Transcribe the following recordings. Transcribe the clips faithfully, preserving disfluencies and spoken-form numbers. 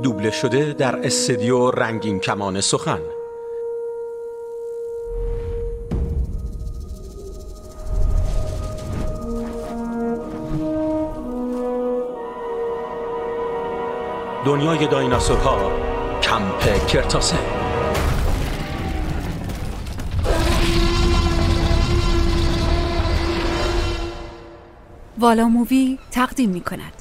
دوبله شده در استودیو رنگین کمان سخن. دنیای دایناسورها، کمپ کرتاسه. والا مووی تقدیم می کند.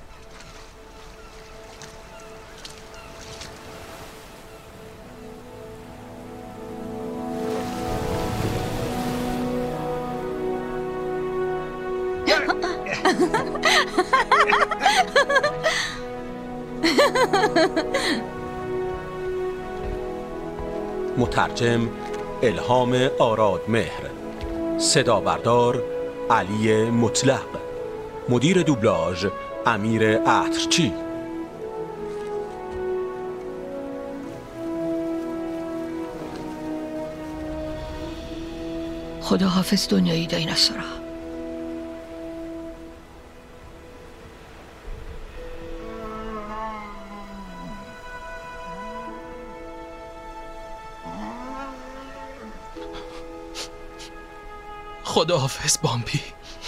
مترجم الهام آرادمهر، صدا بردار علی مطلق، مدیر دوبلاژ امیر عطرچی. خداحافظ دنیای دایناسورها. خداحافظ بامبی.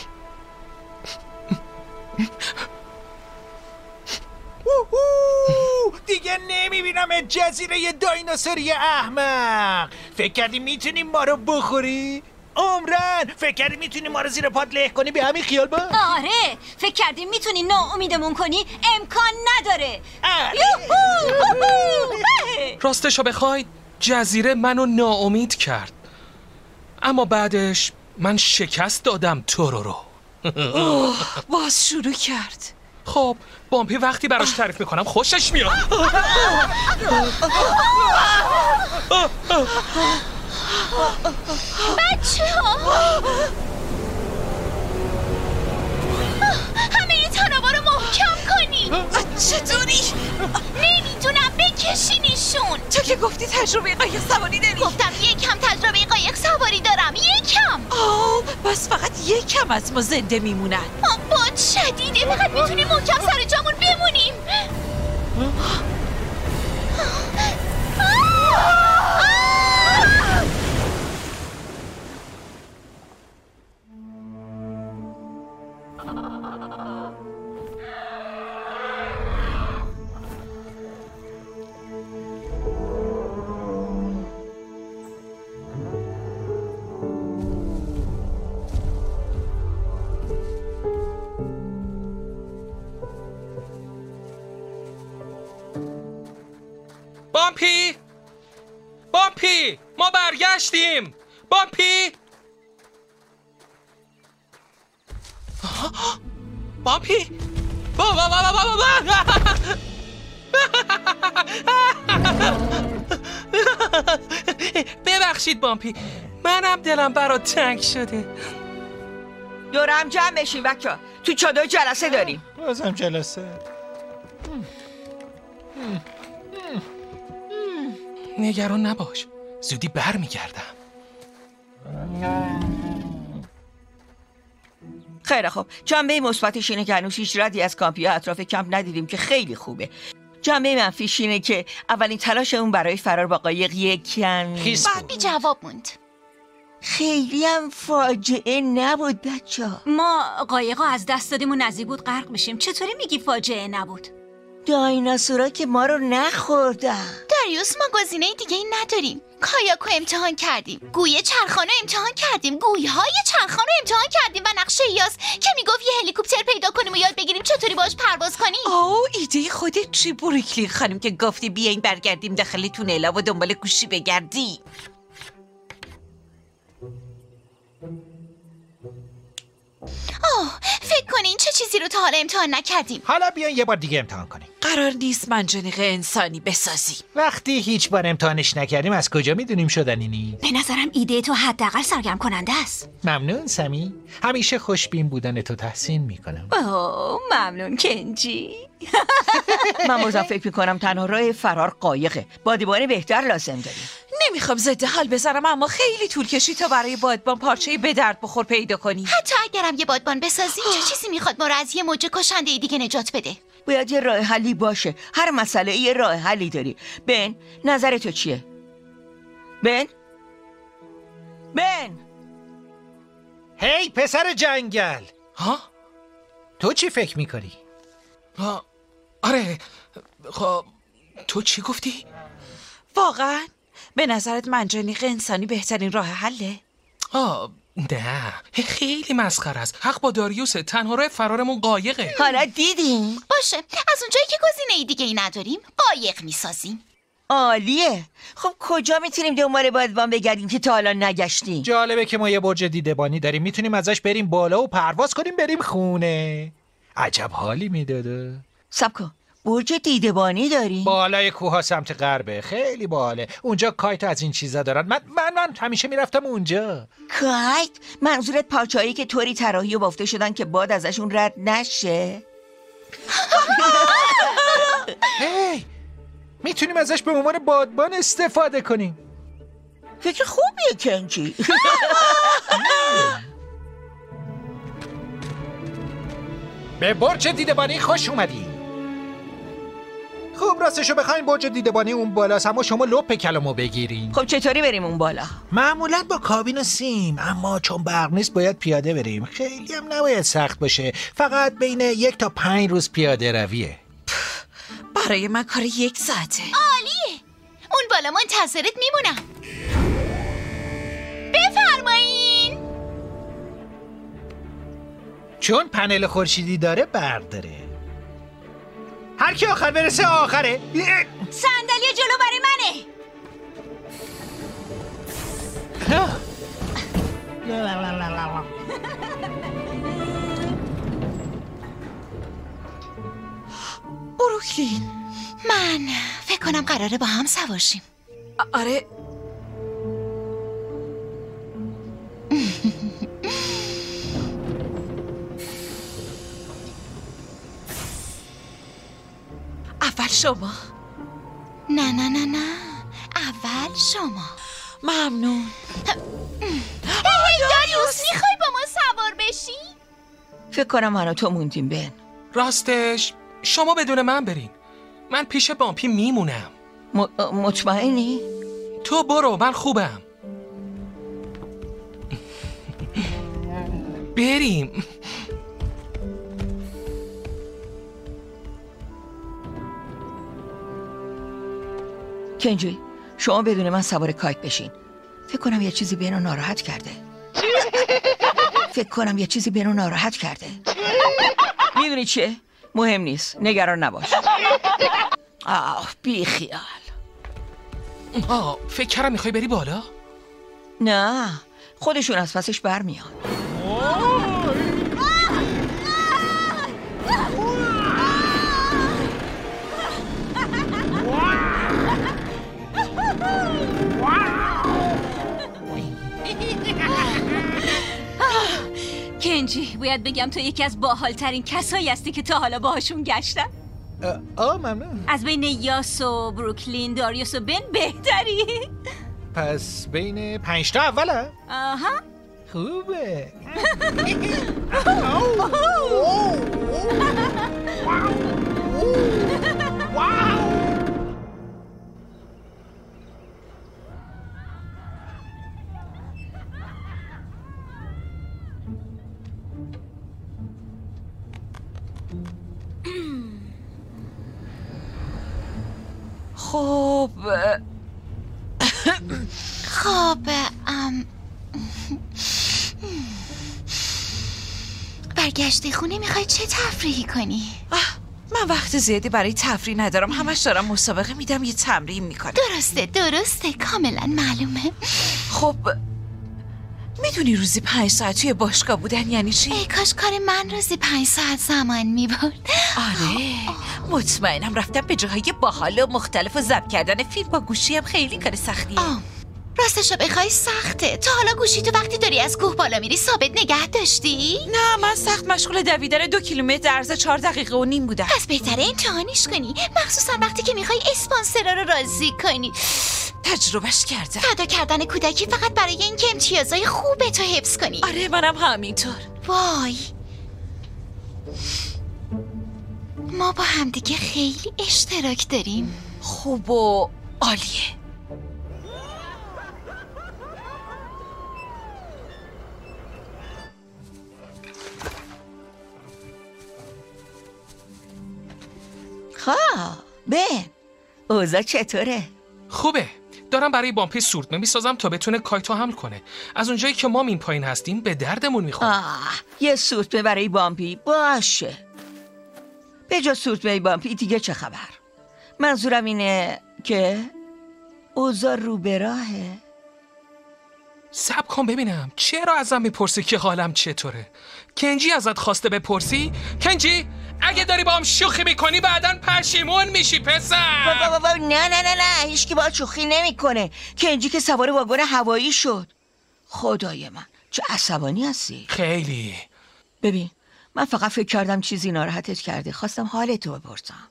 دیگه نمیبینم جزیره دایناسوری احمق. فکر کردی میتونی ما رو بخوری؟ عمرن فکر کردی میتونی ما رو زیر پات له کنی؟ به همین خیال با؟ آره فکر کردی میتونی ناامیدمون کنی؟ امکان نداره. راستشو بخواید جزیره منو ناامید کرد، اما بعدش من شکست دادم تو رو رو. اوه باز شروع کرد. خب بامپی وقتی براش تعریف میکنم خوشش میاد. بچه ها همه این تنابا رو محکم کنی. چطوری؟ نمیدونم بکشینیشون. تو که گفتی تجربه قایق سواری داری. گفتم یکم تجربه قایق سواری دارم. یکم. آه بس فقط یکم از ما زنده میمونن. باد شدیده، فقط میتونیم محکم سر جامون بمونیم. بامپی بامپی ما برگشتیم. بامپی بامپی بابا بابا بابا ببخشید بامپی، منم دلم برات تنگ شده. دورم جمع بشین بچه‌ها، تو چادر جلسه داریم. بازم جلسه؟ نگران نباش، زودی بر میگردم. خیلی خوب، جنبه مثبتش اینه که هنوز هیچ ردی از کامپیا اطراف کمپ ندیدیم که خیلی خوبه. جنبه منفیش اینه که اولین تلاشمون برای فرار با قایق یکم خیس بود. بی جواب موند. خیلی هم فاجعه نبود بچه‌ها. ما قایقا از دست دادیم و نزدیک بود غرق بشیم. چطوری میگی فاجعه نبود؟ دایناسورا که ما رو نخوردن. داریوس ما گزینه دیگه ای نداریم. کایاکو امتحان کردیم، گوی چرخانو امتحان کردیم، گوی های چرخانو امتحان کردیم و نقشه یاس که میگفت یه هلیکوپتر پیدا کنیم و یاد بگیریم چطوری باش پرواز کنیم. آو ایده خودت چی بریکلی خانم که گفتی بیاین برگردیم داخل تونلا و دنبال گوشی بگردی. آه فکر کنین چه چیزی رو تا حالا امتحان نکردیم. حالا بیاین یه بار دیگه امتحان کنیم. قرار نیست منجنیق انسانی بسازی. وقتی هیچ بار امتحانش نکردیم از کجا میدونیم شدنی نیست؟ به نظرم ایده تو حداقل سرگرم کننده است. ممنون سمی، همیشه خوشبین بودن تو تحسین میکنم. اوه ممنون کنجی. من بازم فکر میکنم تنها راه فرار قایقه. بادبان بهتر لازم داریم. نمیخوام ضد حال بذارم اما خیلی طول کشید تا برای بادبان پارچه‌ای به درد بخور پیدا کنی. حتی اگرم یه بادبان بسازیم چه چیزی میخواد ما رو از یه موج کشنده دیگه نجات بده؟ باید یه راه حلی باشه. هر مسئله یه راه حلی داری. بن، نظر تو چیه؟ بن؟ بن؟ هی پسر جنگل، ها؟ تو چی فکر میکنی؟ ها؟ آره. خب تو چی گفتی؟ واقعا؟ به نظرت منجنیق انسانی بهترین راه حله؟ آه نه، خیلی مسخره است. حق با داریوسه. تنها راه فرارمون قایقه. حالا دیدیم؟ باشه، از اونجایی که گزینه دیگه ای نداریم قایق میسازیم. عالیه. خب کجا میتونیم دنبال بادبان بگردیم که تا حالا نگشتیم؟ جالبه که ما یه برج دیدبانی داریم، میتونیم ازش بریم بالا و پرواز کنیم بریم خونه. عجب حالی میداده. صبر کن، برج دیدبانی داریم؟ بالای کوها سمت غربه، خیلی باحاله. اونجا کایت از این چیزا دارن. من من من همیشه میرفتم اونجا. کایت؟ منظورت پارچه‌ای که طوری طراحی و بافته شدن که باد ازشون رد نشه؟ هی میتونیم ازش به عنوان بادبان استفاده کنیم. فکر خوبیه کنجی. به برج دیدبانی خوش اومدی. خب راستشو بخواین برج دیدبانی اون بالاست، اما شما لپ کلامو بگیرین. خب چطوری بریم اون بالا؟ معمولا با کابین و سیم، اما چون برق نیست باید پیاده بریم. خیلی هم نباید سخت باشه، فقط بین یک تا پنج روز پیاده رویه. برای من کار یک ساعته. عالیه. اون بالا منتظرت میمونم. بفرمایین. چون پنل خورشیدی داره برق داره. هر کی آخر برسه آخره. صندلی جلو برای منه. بروکلین، من فکر کنم قراره با هم سوار شیم. آره. اول شما. نه نه نه نه، اول شما. ممنون. هی داریوس، میخوای با ما سوار بشی؟ فکر کنم من و تو موندیم. بن، راستش شما بدون من برین. من پیش بامپی میمونم. م- مطمئنی؟ تو برو، من خوبم. بریم. کنجی، شما بدون من سوار کایت بشین. فکر کنم یه چیزی بینو ناراحت کرده. فکر کنم یه چیزی بینو ناراحت کرده. میدونی چیه؟ مهم نیست، نگران نباش. آه بی خیال. آه فکر کردم میخوای بری بالا. نه، خودشون از پسش برمیان. کنجی، باید بگم تو یکی از باحالترین کسایی هستی که تا حالا باهاشون گشتم. آه ممنون. از بین یاس و بروکلین، داریوس و بن بهتری. پس بین پنج تا اوله؟ آها. خوبه. خب خب ام... برگشتی خونه میخوای چه تفریحی کنی؟ من وقت زیادی برای تفریح ندارم. همش دارم مسابقه میدم، یه تمرین میکنم. درسته درسته، کاملا معلومه. خب میدونی روزی پنج ساعت توی باشگاه بودن یعنی چی؟ ای کاش کار من روزی پنج ساعت زمان میبرد. آره مطمئنم رفتم به جاهای باحال و مختلف و ضبط کردن فیلم با گوشی هم خیلی کار سختیه. آه. راستشو بخوای سخته. تا حالا گوشی تو وقتی داری از کوه بالا میری ثابت نگه داشتی؟ نه، من سخت مشغول دویدن دو کیلومتر در عرض چهار دقیقه و نیم بودم. پس بهتره امتحانش کنی، مخصوصا وقتی که میخوای اسپانسرا رو راضی کنی. تجربهش کردم. فدا کردن کودکی فقط برای اینکه امتیازای خوبه تو حفظ کنی. آره منم همینطور. وای ما با همدیگه خیلی اشتراک داریم. خوب و عالیه. خواه بن، اوضاع چطوره؟ خوبه. دارم برای بامپی سورتمه میسازم تا بتونه کایتو حمل کنه. از اونجایی که ما این پایین هستیم به دردمون میخوره. آه، یه سورتمه برای بامپی باشه. به جز سورتمه بامپی دیگه چه خبر؟ منظورم اینه که اوضاع رو به راهه. صبر کن ببینم چرا ازم میپرسی که حالم چطوره؟ کنجی ازت خواسته بپرسی؟ کنجی اگه داری با هم شوخی میکنی بعدن پشیمون میشی پسر. بابا بابا نه نه نه نه هیچ کی با شوخی نمیکنه. کنجی که سوار واگن هوایی شد. خدای من چه عصبانی هستی. خیلی. ببین من فقط فکر کردم چیزی ناراحتت کرده، خواستم حالتو بپرسم.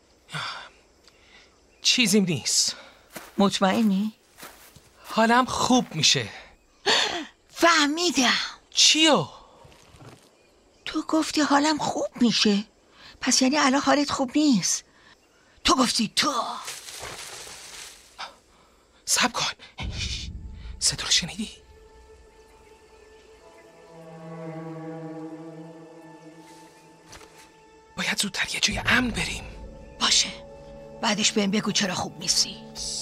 چیزی نیست. مطمئنی؟ حالم خوب میشه. فهمیدم. چیو؟ تو گفتی حالم خوب میشه، پس یعنی الان حالت خوب نیست. تو گفتی تو. صبر کن. صدا رو شنیدی؟ باید زودتر یه جای امن بریم. باشه بعدش بهم بگو چرا خوب نیستی.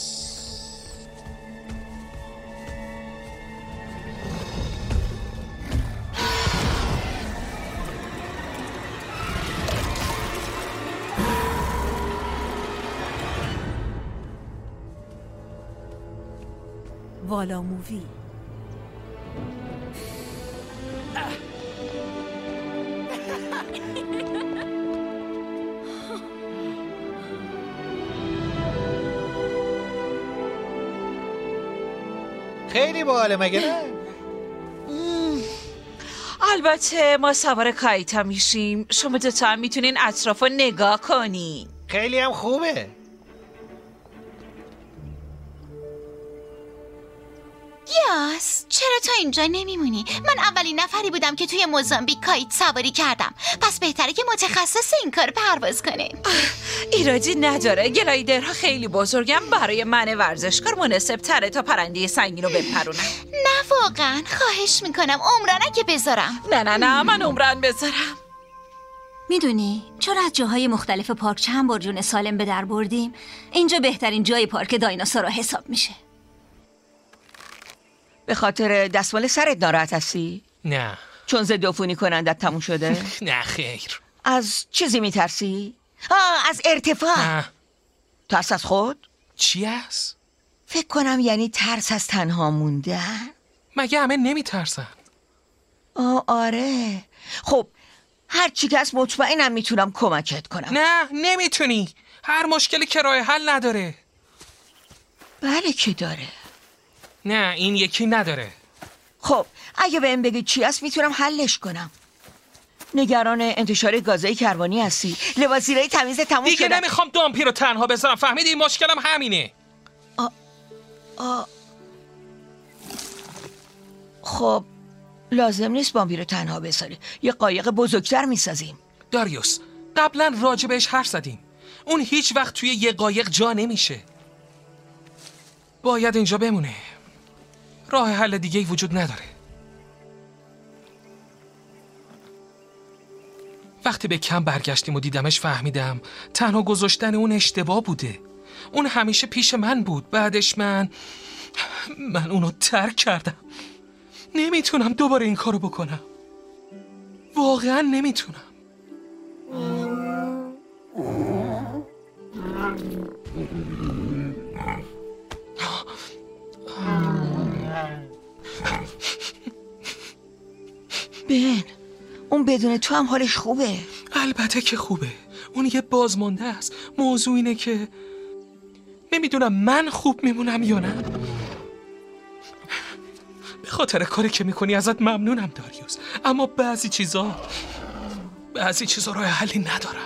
والا مووی. خیلی باحاله مگه نه؟ البته ما سوار کایتا میشیم، شما دوتا هم میتونین اطراف رو نگاه کنین. خیلی هم خوبه. یاس چرا تا اینجا نمیمونی؟ من اولین نفری بودم که توی موزامبیک کایت سواری کردم، پس بهتره که متخصص این کار پرواز کنه. ایرادی نداره، گلایدرها خیلی بزرگم، برای من ورزشکار مناسب تره تا پرنده سنگین رو بپرونم. نه واقعا خواهش میکنم عمرانه که بذارم. نه نه نه من عمران بذارم. میدونی چون از جاهای مختلف پارک چند بار جون سالم به در بردیم، اینجا بهترین جای پارک دایناسورها حساب میشه. به خاطر دستمال سرت ناراحت هستی؟ نه. چون ضد عفونی کنندت تموم شده؟ نه خیر. از چیزی میترسی؟ آه از ارتفاع. نه. ترس از خود؟ چی هست؟ فکر کنم یعنی ترس از تنها موندن. مگه همه نمیترسن؟ آه آره. خب هر چی که هست مطمئنم میتونم کمکت کنم. نه نمیتونی. هر مشکلی که راه حل نداره. بله که داره. نه این یکی نداره. خب اگه بهم بگی چی هست میتونم حلش کنم. نگران انتشار گازهای کربنی هستی. لباس زیرای تمیز تموم دیگه شده. نمیخوام دامپی رو تنها بذارم، فهمیدی؟ مشکلم همینه. آ... آ... خب لازم نیست بامپی رو تنها بذاری، یه قایق بزرگتر میسازیم. داریوس قبلا راجبش حرف زدیم، اون هیچ وقت توی یه قایق جا نمیشه. باید اینجا بمونه. راه حل دیگه‌ای وجود نداره. وقتی به کم برگشتیم و دیدمش فهمیدم تنها گذاشتن اون اشتباه بوده. اون همیشه پیش من بود، بعدش من من اونو ترک کردم. نمیتونم دوباره این کارو بکنم. واقعا نمیتونم. بن اون بدون تو هم حالش خوبه. البته که خوبه. اون یه بازمانده است. موضوع اینه که نمیدونم من خوب میمونم یا نه. به خاطر کاری که میکنی ازت ممنونم داریوس، اما بعضی چیزا بعضی چیزا راه حلی ندارن.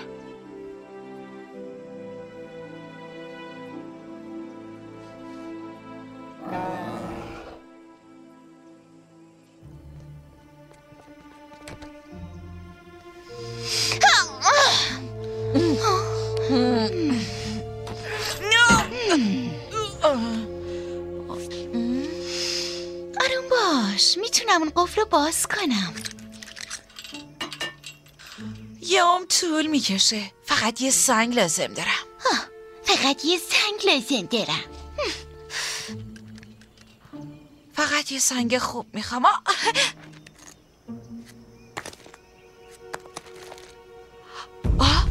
اون قفل رو باز کنم. یه عمر طول میکشه. فقط یه سنگ لازم دارم. آه، فقط یه سنگ لازم دارم. فقط یه سنگ خوب میخوام. آه. آه.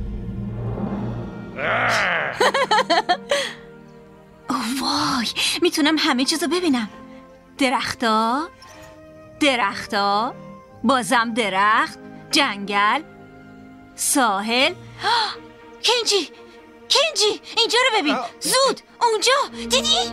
وای، میتونم همه چیزو ببینم. درختا، درختا، بازم درخت، جنگل، ساحل. آه، کنجی، کنجی، اینجا رو ببین. زود، اونجا، دیدی؟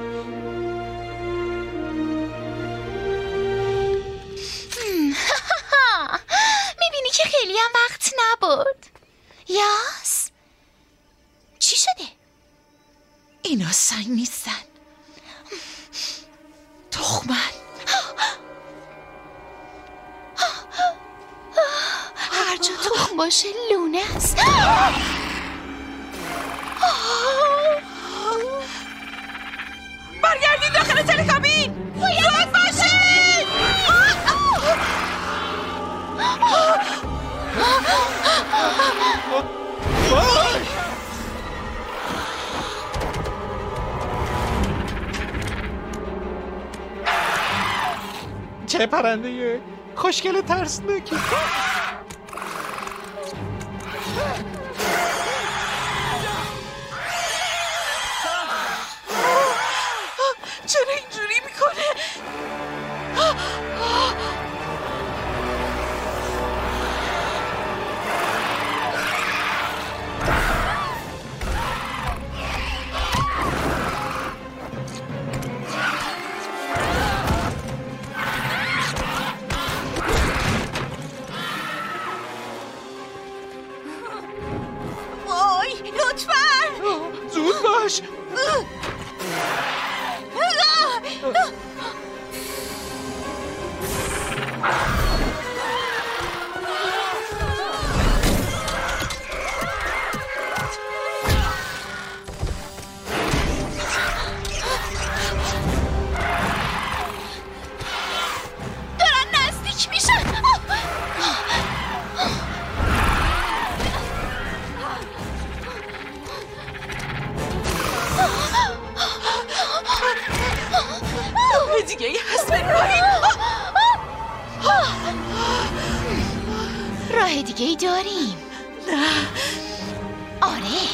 میبینی که خیلی هم وقت نبرد. یاس، چی شده؟ اینا سنگ نیستن، تخمن. هر جا تخم باشه لونه است. برگردین داخل تلکابین. باید باشین. چه پرنده خوشگل ترسناکی. چرا اینجوری میکنه؟ وای، لطفاً زود باش. دارن نزدیک میشن. راه دیگه ای هست براهیم. راه دیگه ای داریم. نه. آره.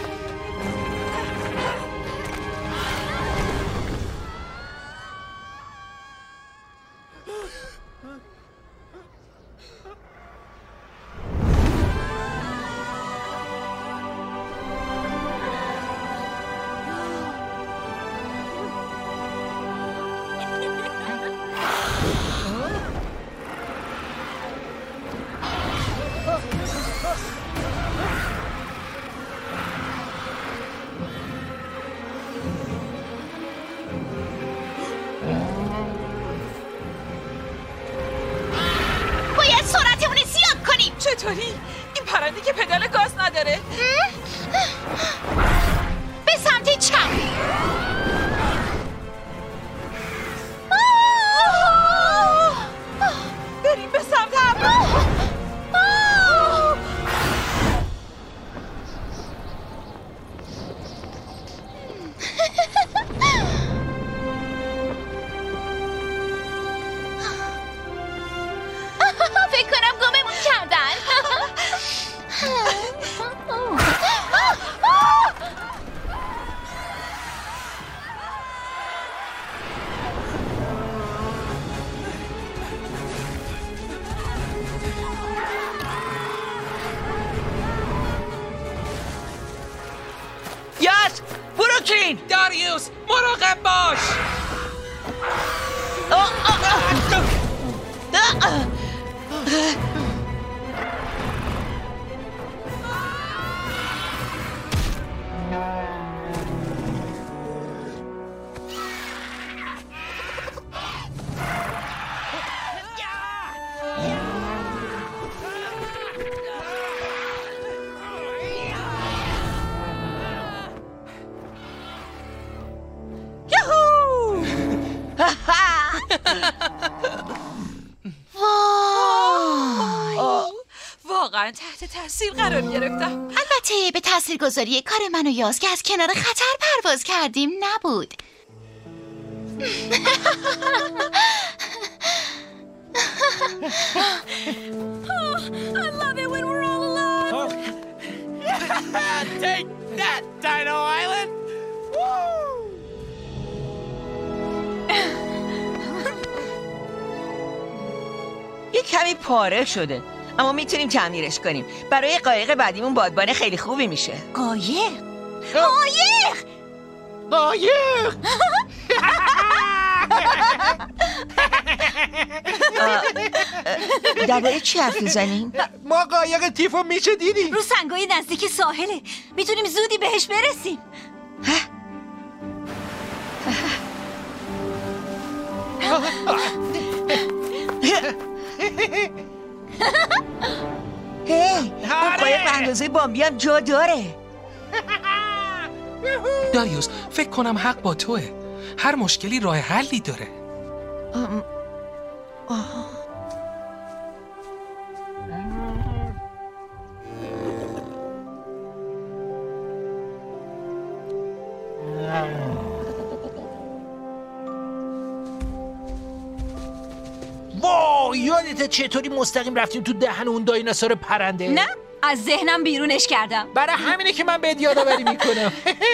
باید سرعتمون رو زیاد کنیم. چطوری؟ این پرنده که پدال گاز نداره. به سمت چپ. بریم به سمت ابر. فکر کنم گممون کردن. یاس، بروکلین. داریوس مراقب باش. واقعا تحت تاثیر قرار گرفتم. البته به تاثیرگذاری کار من و یاس که از کنار خطر پرواز کردیم نبود. I love it when we're all alone. Take that, Dino Island. یه کمی پاره شده اما میتونیم تعمیرش کنیم. برای قایق بعدیمون بادبان خیلی خوبی میشه. قایق قایق قایق درباره چی حرف میزنین؟ ما قایق تیفو میشه دیدیم رو سنگای نزدیک ساحله. میتونیم زودی بهش برسیم. هی اون قایق به اندازه بامبی هم جا داره. داریوس فکر کنم حق با توه. هر مشکلی راه حلی داره. ام... آه. واو یادته چطوری مستقیم رفتیم تو دهن اون دایناسور پرنده؟ نه از ذهنم بیرونش کردم. برای همینه که من بهت یادآوری میکنم.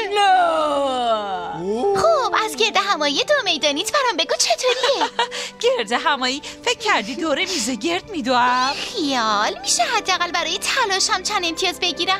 خب از گرد همایی دو میدانیت برام بگو چطوریه؟ گرد همایی فکر کردی دوره میز گرد میدوام؟ خیال میشه حداقل برای تلاشم چند امتیاز بگیرم؟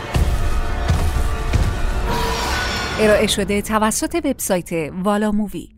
ارائه شده توسط وبسایت والا مووی.